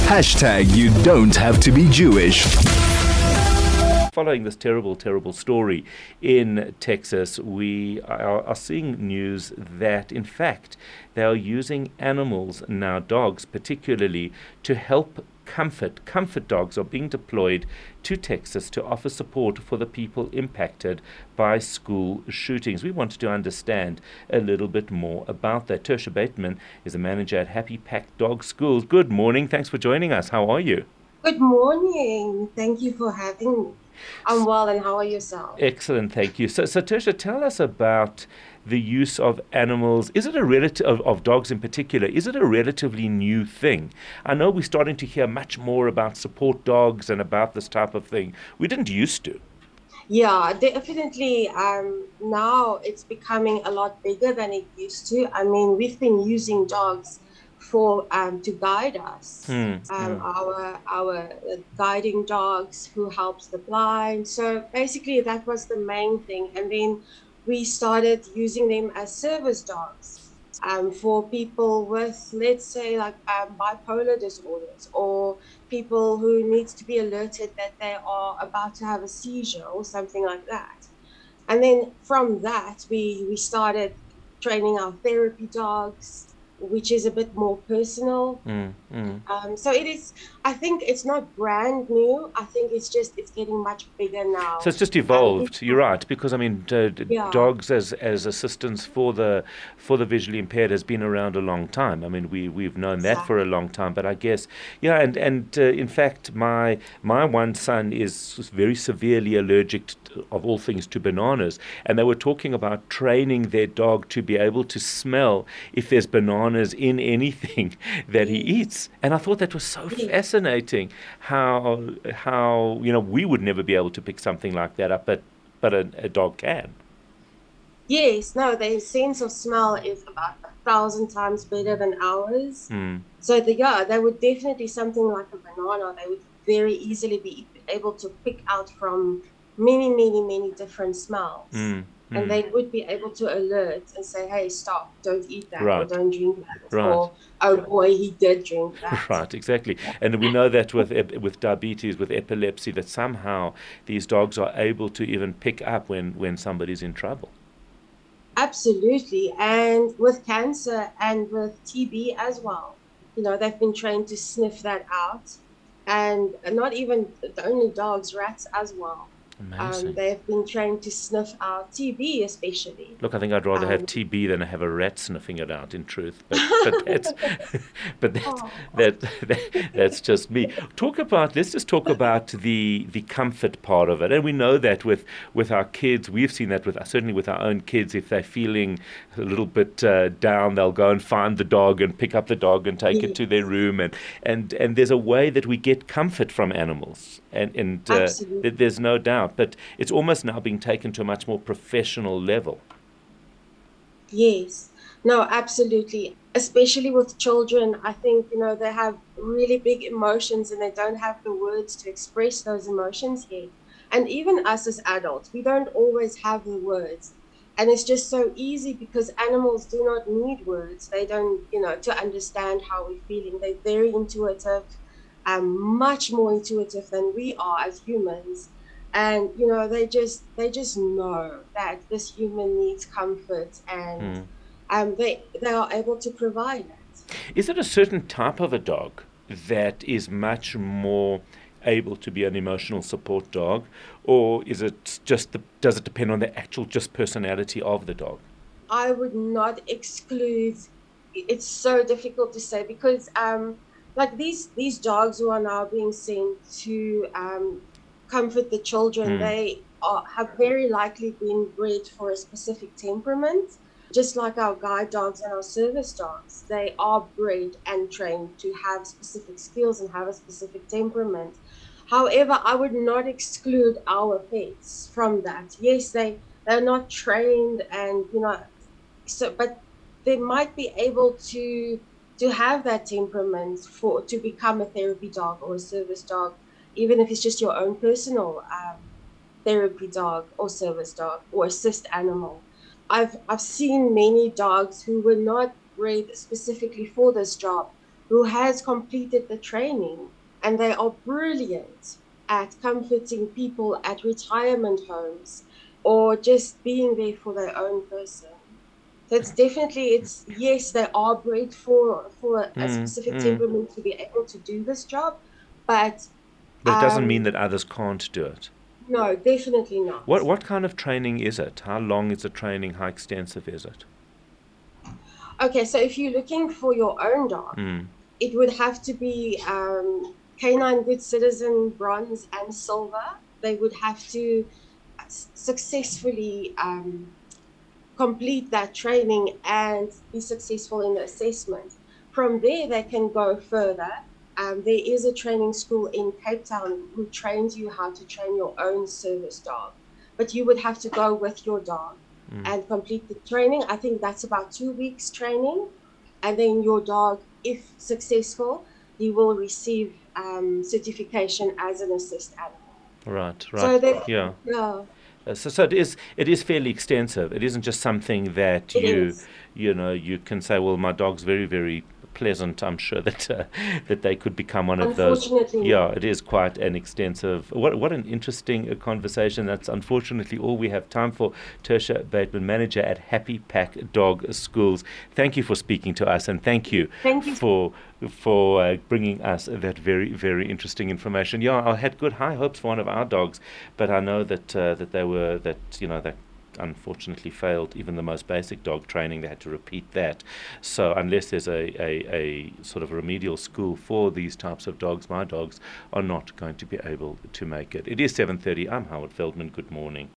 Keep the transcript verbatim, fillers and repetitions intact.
Hashtag you don't have to be Jewish. Following this terrible, terrible story in Texas, we are, are seeing news that, in fact, they are using animals now, dogs particularly, to help comfort. Comfort dogs are being deployed to Texas to offer support for the people impacted by school shootings. We wanted to understand a little bit more about that. Tertia Bateman is a manager at Happy Pack Dog Schools. Good morning. Thanks for joining us. How are you? Good morning. Thank you for having me. I'm well, and how are yourself? Excellent, thank you. So, so Tertia, tell us about the use of animals. Is it a relative of, of dogs in particular? Is it a relatively new thing? I know we're starting to hear much more about support dogs and about this type of thing. We didn't used to. Yeah, definitely. Um, now it's becoming a lot bigger than it used to. I mean, we've been using dogs for um, to guide us. Hmm, um, hmm. Our our uh, guiding dogs who helps the blind. So basically, that was the main thing. And then we started using them as service dogs um, for people with, let's say, like um, bipolar disorders, or people who needs to be alerted that they are about to have a seizure or something like that. And then from that, we we started training our therapy dogs, which is a bit more personal. Mm, mm. Um, so it is, I think it's not brand new. I think it's just, it's getting much bigger now. So it's just evolved. Um, You're right, because I mean, d- d- yeah. dogs as as assistants for the for the visually impaired has been around a long time. I mean, we we've known that for a long time. But I guess, yeah, and and uh, in fact, my my one son is very severely allergic to, of all things, to bananas, and they were talking about training their dog to be able to smell if there's bananas in anything that he eats. And I thought that was so fascinating, how how you know we would never be able to pick something like that up, but but a, a dog can. Yes, no, their sense of smell is about a thousand times better than ours. Mm. So the, yeah, they would definitely, something like a banana, they would very easily be able to pick out from many, many, many different smells. Mm. And mm. they would be able to alert and say, hey, stop, don't eat that, Right. or don't drink that, Right. or, oh boy, he did drink that. Right, exactly. And we know that with ep- with diabetes, with epilepsy, that somehow these dogs are able to even pick up when, when somebody's in trouble. Absolutely. And with cancer and with T B as well. You know, they've been trained to sniff that out. And not even the only dogs, rats as well. Amazing. Um, they've been trained to sniff out T B, especially. Look, I think I'd rather um, have T B than have a rat sniffing it out, in truth. But but that's but that's, Oh. that, that that's just me. Talk about let's just talk about the the comfort part of it. And we know that with with our kids, we've seen that with certainly with our own kids. If they're feeling a little bit uh, down, they'll go and find the dog and pick up the dog and take it to their room. And and and there's a way that we get comfort from animals. And and uh, th- there's no doubt. But it's almost now being taken to a much more professional level. Yes, no, absolutely. Especially with children, I think, you know, they have really big emotions and they don't have the words to express those emotions yet. And even us as adults, we don't always have the words. And it's just so easy because animals do not need words. They don't, you know, to understand how we're feeling. They're very intuitive, um, much more intuitive than we are as humans. And, you know, they just they just know that this human needs comfort, and Mm. um, they they are able to provide it. Is it a certain type of a dog that is much more able to be an emotional support dog, or is it just the, does it depend on the actual just personality of the dog? I would not exclude. It's so difficult to say because, um, like these these dogs who are now being sent to um, comfort the children, Mm. they are, have very likely been bred for a specific temperament. Just like our guide dogs and our service dogs, they are bred and trained to have specific skills and have a specific temperament. However, I would not exclude our pets from that. Yes, they they're not trained, and you know, so but they might be able to to have that temperament for to become a therapy dog or a service dog, even if it's just your own personal um, therapy dog or service dog or assist animal. I've I've seen many dogs who were not bred specifically for this job, who has completed the training, and they are brilliant at comforting people at retirement homes or just being there for their own person. So it's definitely, it's yes, they are bred for for a Mm, specific mm. temperament to be able to do this job, but But it doesn't mean um, that others can't do it. no, definitely What not. what kind of training is it? How long is the training? How extensive is it? Okay, so if you're looking for your own dog, Mm. it would have to be um, Canine Good Citizen Bronze and Silver. They would have to successfully um, complete that training and be successful in the assessment. From there, they can go further. Um, there is a training school in Cape Town who trains you how to train your own service dog, but you would have to go with your dog Mm. and complete the training. I think that's about two weeks training, and then your dog, if successful, he will receive um, certification as an assist animal. Right, So right. that, Yeah. yeah, Uh, So, so it is. It is fairly extensive. It isn't just something that it you, is. you know, you can say, well, my dog's very, very pleasant. I'm sure that uh, that they could become one of those. Unfortunately, Yeah, not. it is quite an extensive. What what an interesting uh, conversation. That's unfortunately all we have time for. Tertia Bateman, manager at Happy Pack Dog Schools. Thank you for speaking to us, and thank you Thank you. for for uh, bringing us that very, very interesting information. Yeah, I had good high hopes for one of our dogs, but I know that uh, that they were that you know that unfortunately failed even the most basic dog training. They had to repeat that. So unless there's a, a, a sort of remedial school for these types of dogs, my dogs are not going to be able to make it. It is seven thirty. I'm Howard Feldman. Good morning.